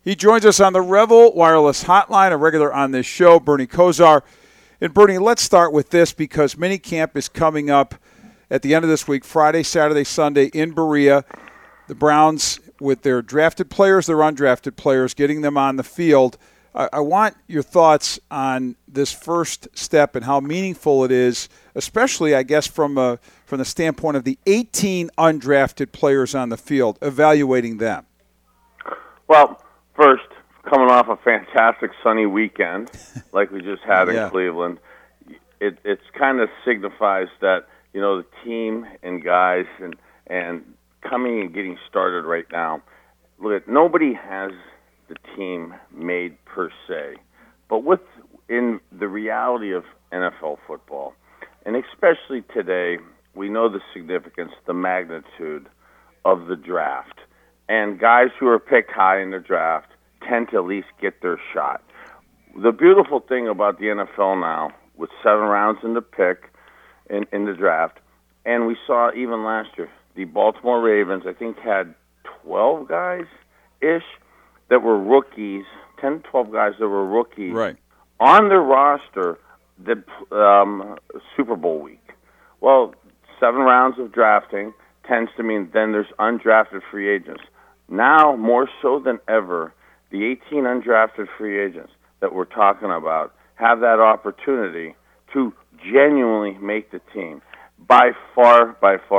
He joins us on the Revel Wireless Hotline, a regular on this show, Bernie Kosar. And Bernie, let's start with this because minicamp is coming up at the end of this week, Friday, Saturday, Sunday in Berea. The Browns, with their drafted players, their undrafted players, getting them on the field. I want your thoughts on this first step and how meaningful it is, especially, I guess, from the standpoint of the 18 undrafted players on the field, evaluating them. Well, first, coming off a fantastic sunny weekend like we just had in Cleveland, it kind of signifies that, you know, the team and guys and coming and getting started right now. Look, nobody has the team made per se, but in the reality of NFL football, and especially today, we know the significance, the magnitude of the draft, and guys who are picked high in the draft tend to at least get their shot. The beautiful thing about the NFL now, with 7 rounds in the pick in the draft, and we saw even last year, the Baltimore Ravens, I think, had 12 guys-ish that were rookies, 10, 12 guys that were rookies on their roster that Super Bowl week. Well, 7 rounds of drafting tends to mean then there's undrafted free agents. Now, more so than ever, the 18 undrafted free agents that we're talking about have that opportunity to genuinely make the team. By far,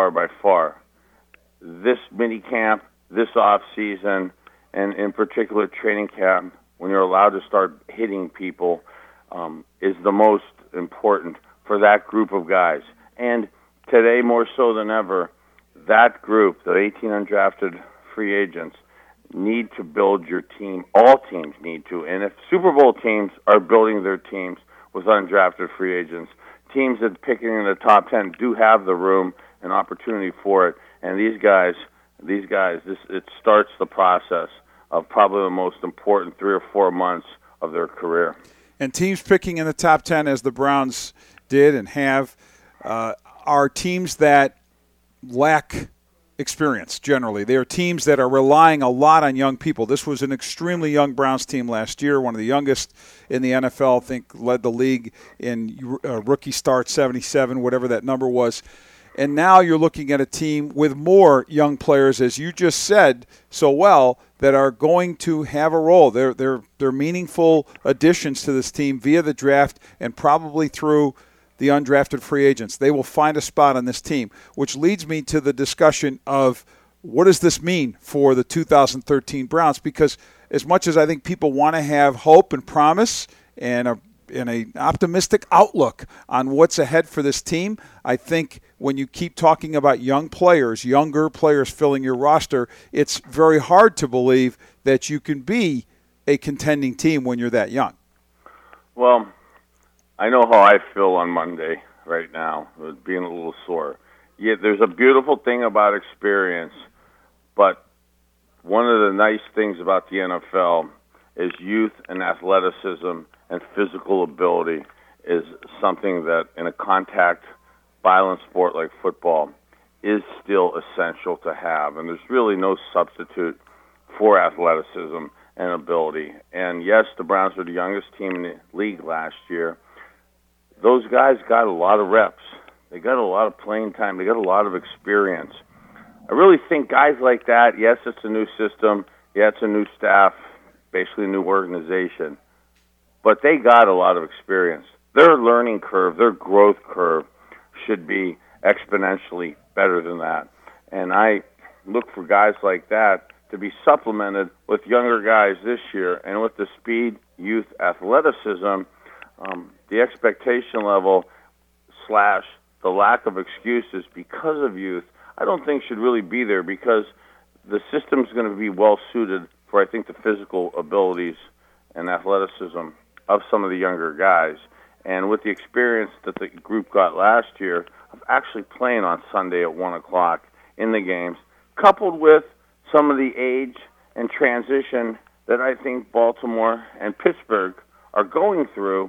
this mini camp, this off season, and in particular training camp, when you're allowed to start hitting people, is the most important for that group of guys. And today, more so than ever, that group, the 18 undrafted free agents, need to build your team. All teams need to. And if Super Bowl teams are building their teams with undrafted free agents, teams that picking in the top 10 do have the room and opportunity for it. And these guys, it starts the process of probably the most important 3 or 4 months of their career. And teams picking in the top 10, as the Browns did and have, are teams that lack experience generally. They are teams that are relying a lot on young people. This was an extremely young Browns team last year, one of the youngest in the NFL, I think led the league in rookie start, 77, whatever that number was. And now you're looking at a team with more young players, as you just said so well, that are going to have a role. They're meaningful additions to this team via the draft and probably through the undrafted free agents. They will find a spot on this team, which leads me to the discussion of what does this mean for the 2013 Browns? Because as much as I think people want to have hope and promise and an optimistic outlook on what's ahead for this team, I think when you keep talking about young players, younger players filling your roster, it's very hard to believe that you can be a contending team when you're that young. Well, I know how I feel on Monday right now, with being a little sore. Yeah, there's a beautiful thing about experience, but one of the nice things about the NFL is youth and athleticism and physical ability is something that in a contact violent sport like football is still essential to have. And there's really no substitute for athleticism and ability. And yes, the Browns were the youngest team in the league last year. Those guys got a lot of reps. They got a lot of playing time. They got a lot of experience. I really think guys like that, yes, it's a new system. Yeah, it's a new staff, basically a new organization. But they got a lot of experience. Their learning curve, their growth curve should be exponentially better than that. And I look for guys like that to be supplemented with younger guys this year. And with the speed, youth, athleticism, the expectation level / the lack of excuses because of youth, I don't think should really be there because the system's going to be well suited for, I think, the physical abilities and athleticism of some of the younger guys. And with the experience that the group got last year of actually playing on Sunday at 1 o'clock in the games, coupled with some of the age and transition that I think Baltimore and Pittsburgh are going through,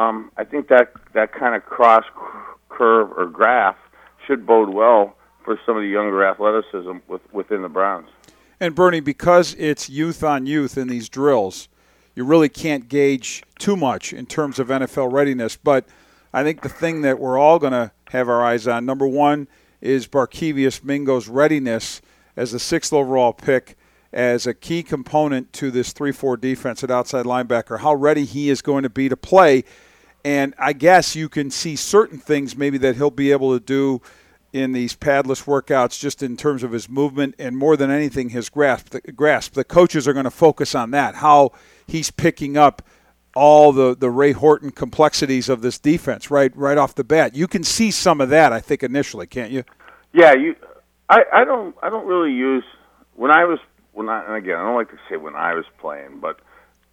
I think that kind of cross curve or graph should bode well for some of the younger athleticism within the Browns. And Bernie, because it's youth on youth in these drills, you really can't gauge too much in terms of NFL readiness. But I think the thing that we're all going to have our eyes on, number one, is Barkevious Mingo's readiness as the 6th overall pick as a key component to this 3-4 defense at outside linebacker, how ready he is going to be to play. And I guess you can see certain things maybe that he'll be able to do in these padless workouts just in terms of his movement and more than anything his grasp. The coaches are going to focus on that, how he's picking up all the Ray Horton complexities of this defense right off the bat. You can see some of that, I think, initially, can't you? Yeah, I don't really use and again, I don't like to say when I was playing, but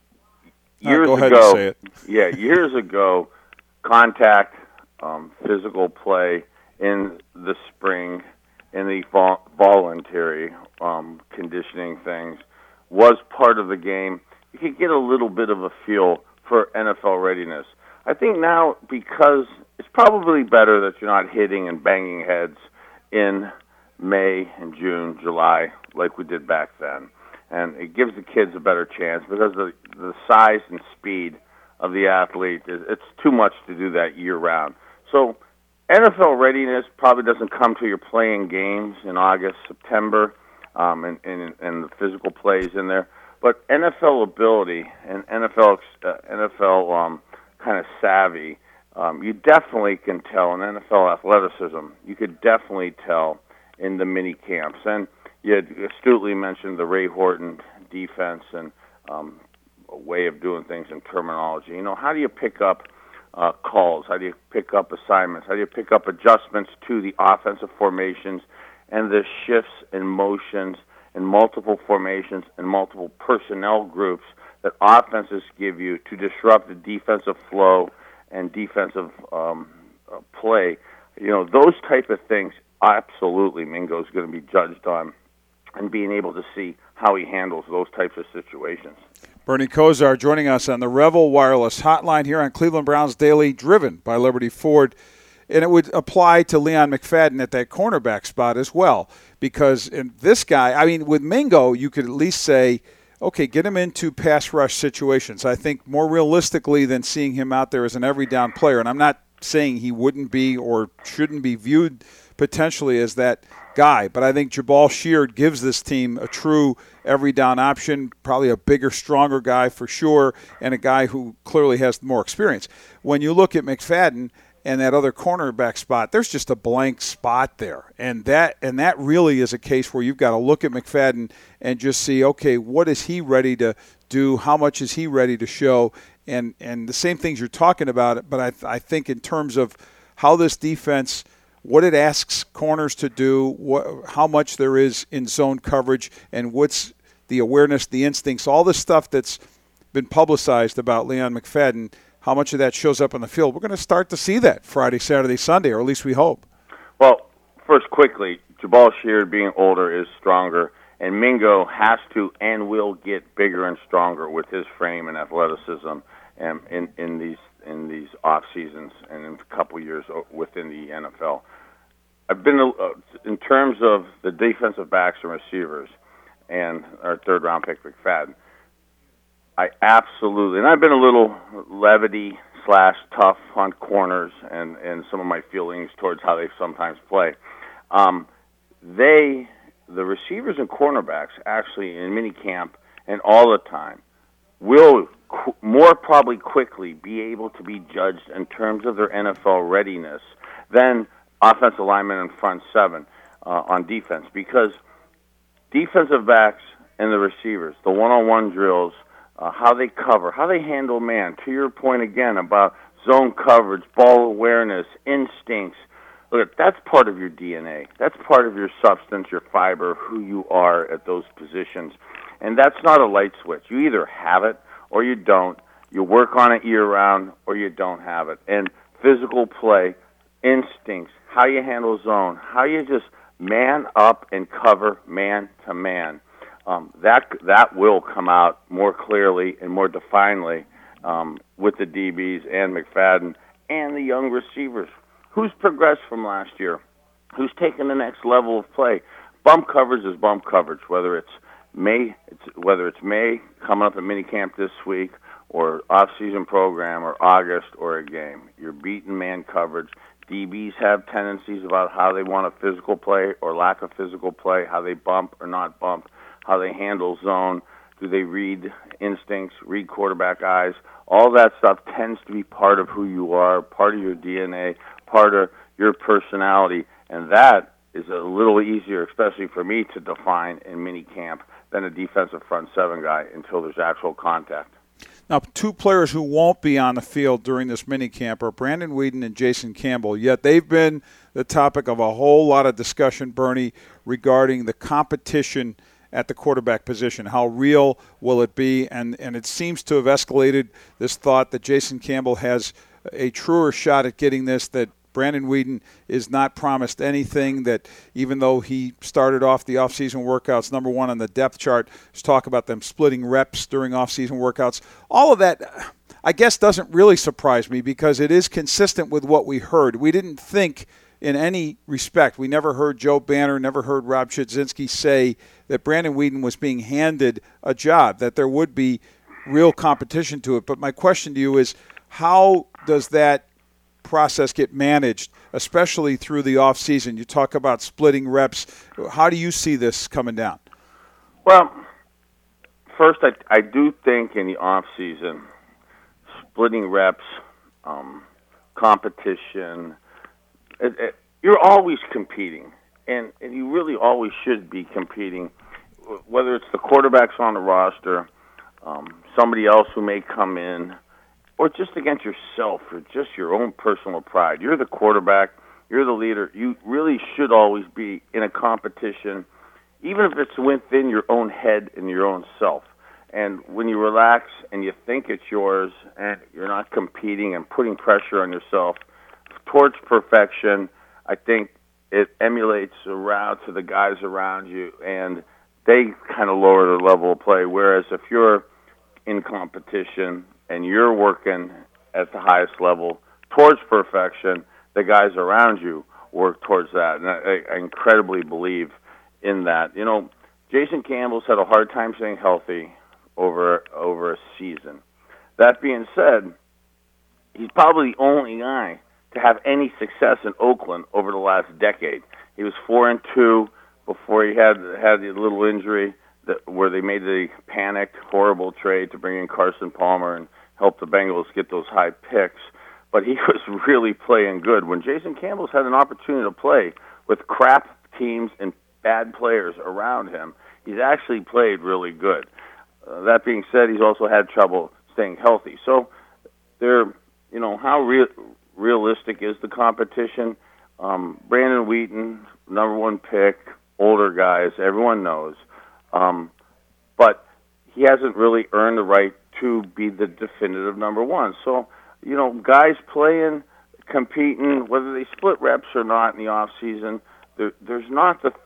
years go ahead ago, and say it. Yeah, years ago, contact, physical play in the spring, in the voluntary conditioning things was part of the game. You could get a little bit of a feel for NFL readiness. I think now, because it's probably better that you're not hitting and banging heads in May and June, July, like we did back then. And it gives the kids a better chance because the size and speed of the athlete, it's too much to do that year-round. So NFL readiness probably doesn't come till you're playing games in August, September, and the physical plays in there. But NFL ability and NFL kind of savvy, you definitely can tell in NFL athleticism. You could definitely tell in the mini camps. And you had astutely mentioned the Ray Horton defense and a way of doing things in terminology. You know, how do you pick up calls? How do you pick up assignments? How do you pick up adjustments to the offensive formations and the shifts and motions and multiple formations and multiple personnel groups that offenses give you to disrupt the defensive flow and defensive play? You know, those type of things, absolutely, Mingo's going to be judged on and being able to see how he handles those types of situations. Bernie Kosar joining us on the Revel Wireless Hotline here on Cleveland Browns Daily, driven by Liberty Ford. And it would apply to Leon McFadden at that cornerback spot as well. Because in this guy, I mean, with Mingo, you could at least say, okay, get him into pass rush situations. I think more realistically than seeing him out there as an every down player. And I'm not saying he wouldn't be or shouldn't be viewed potentially as that guy. But I think Jabal Sheard gives this team a true every down option, probably a bigger, stronger guy for sure, and a guy who clearly has more experience. When you look at McFadden and that other cornerback spot, there's just a blank spot there. And that really is a case where you've got to look at McFadden and just see, okay, what is he ready to do? How much is he ready to show? And the same things you're talking about, but I think in terms of how this defense, what it asks corners to do, how much there is in zone coverage, and what's the awareness, the instincts, all the stuff that's been publicized about Leon McFadden, how much of that shows up on the field. We're going to start to see that Friday, Saturday, Sunday, or at least we hope. Well, first, quickly, Jabal Sheard being older is stronger, and Mingo has to and will get bigger and stronger with his frame and athleticism in these off seasons and in a couple years within the NFL. I've been in terms of the defensive backs and receivers, and our third round pick McFadden. I absolutely, and I've been a little levity/tough on corners and some of my feelings towards how they sometimes play. The receivers and cornerbacks actually in minicamp and all the time will more probably quickly be able to be judged in terms of their NFL readiness than offensive linemen and front seven on defense, because defensive backs and the receivers, the one-on-one drills, how they cover, how they handle man, to your point again about zone coverage, ball awareness, instincts. Look, that's part of your DNA. That's part of your substance, your fiber, who you are at those positions. And that's not a light switch. You either have it or you don't. You work on it year-round or you don't have it. And physical play, instincts, how you handle zone, how you just man up and cover man to man. That will come out more clearly and more definedly with the DBs and McFadden and the young receivers. Who's progressed from last year? Who's taken the next level of play? Bump coverage is bump coverage, whether it's whether it's May coming up at minicamp this week, or off-season program, or August, or a game, you're beating man coverage. DBs have tendencies about how they want a physical play or lack of physical play, how they bump or not bump, how they handle zone. Do they read instincts, read quarterback eyes? All that stuff tends to be part of who you are, part of your DNA, part of your personality, and that is a little easier, especially for me, to define in minicamp than a defensive front seven guy until there's actual contact. Now, two players who won't be on the field during this minicamp are Brandon Weeden and Jason Campbell, yet they've been the topic of a whole lot of discussion, Bernie, regarding the competition at the quarterback position. How real will it be? And it seems to have escalated this thought that Jason Campbell has a truer shot at getting this, that Brandon Weeden is not promised anything, that even though he started off the offseason workouts number one on the depth chart, there's talk about them splitting reps during offseason workouts. All of that, I guess, doesn't really surprise me because it is consistent with what we heard. We didn't think in any respect, we never heard Joe Banner, never heard Rob Chudzinski say that Brandon Weeden was being handed a job, that there would be real competition to it. But my question to you is, how does that process get managed, especially through the off season? You talk about splitting reps. How do you see this coming down? Well, first, I do think in the off season, splitting reps, competition, you're always competing, and you really always should be competing, whether it's the quarterbacks on the roster, somebody else who may come in, or just against yourself, or just your own personal pride. You're the quarterback. You're the leader. You really should always be in a competition, even if it's within your own head and your own self. And when you relax and you think it's yours and you're not competing and putting pressure on yourself towards perfection, I think it emulates around to the guys around you, and they kind of lower their level of play. Whereas if you're in competition and you're working at the highest level towards perfection, the guys around you work towards that. And I incredibly believe in that. You know, Jason Campbell's had a hard time staying healthy over a season. That being said, he's probably the only guy to have any success in Oakland over the last decade. He was 4-2 before he had the little injury where they made the panicked, horrible trade to bring in Carson Palmer and help the Bengals get those high picks. But he was really playing good. When Jason Campbell's had an opportunity to play with crap teams and bad players around him, he's actually played really good. That being said, he's also had trouble staying healthy. So, how realistic is the competition? Brandon Weeden, number one pick, older guys, everyone knows. But he hasn't really earned the right to be the definitive number one. So, guys playing, competing, whether they split reps or not in the off season, there's not the,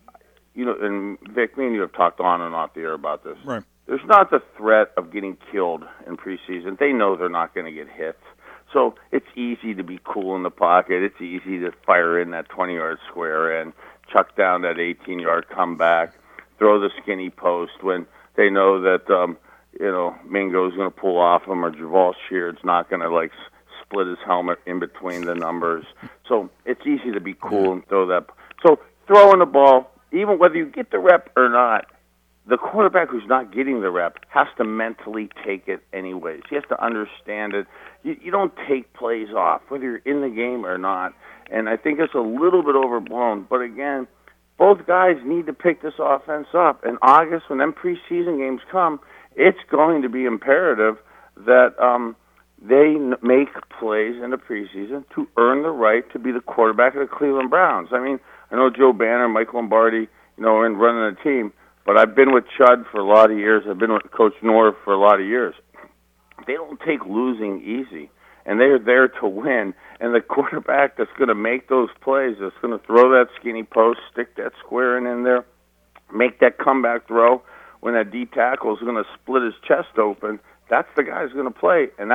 and Vic, me and you have talked on and off the air about this. Right. There's not the threat of getting killed in preseason. They know they're not going to get hit. So it's easy to be cool in the pocket. It's easy to fire in that 20-yard square and chuck down that 18-yard comeback, throw the skinny post when they know that, Mingo's going to pull off him or Javal Sheard's not going to, split his helmet in between the numbers. So it's easy to be cool and throw that. So throwing the ball, even whether you get the rep or not, the quarterback who's not getting the rep has to mentally take it anyways. He has to understand it. You don't take plays off, whether you're in the game or not. And I think it's a little bit overblown. But again, both guys need to pick this offense up. In August, when them preseason games come, it's going to be imperative that they make plays in the preseason to earn the right to be the quarterback of the Cleveland Browns. I mean, I know Joe Banner, Mike Lombardi, are in running the team. But I've been with Chud for a lot of years. I've been with Coach Norv for a lot of years. They don't take losing easy, and they're there to win. And the quarterback that's going to make those plays, that's going to throw that skinny post, stick that square in there, make that comeback throw when that D tackle is going to split his chest open, that's the guy who's going to play. And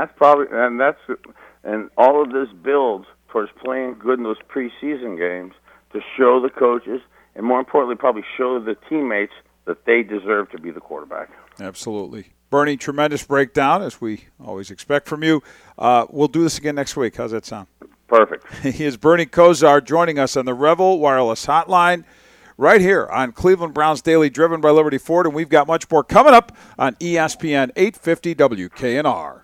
and all of this builds towards playing good in those preseason games to show the coaches, and more importantly, probably show the teammates that they deserve to be the quarterback. Absolutely. Bernie, tremendous breakdown, as we always expect from you. We'll do this again next week. How's that sound? Perfect. He is Bernie Kosar joining us on the Revel Wireless Hotline right here on Cleveland Browns Daily, driven by Liberty Ford, and we've got much more coming up on ESPN 850 WKNR.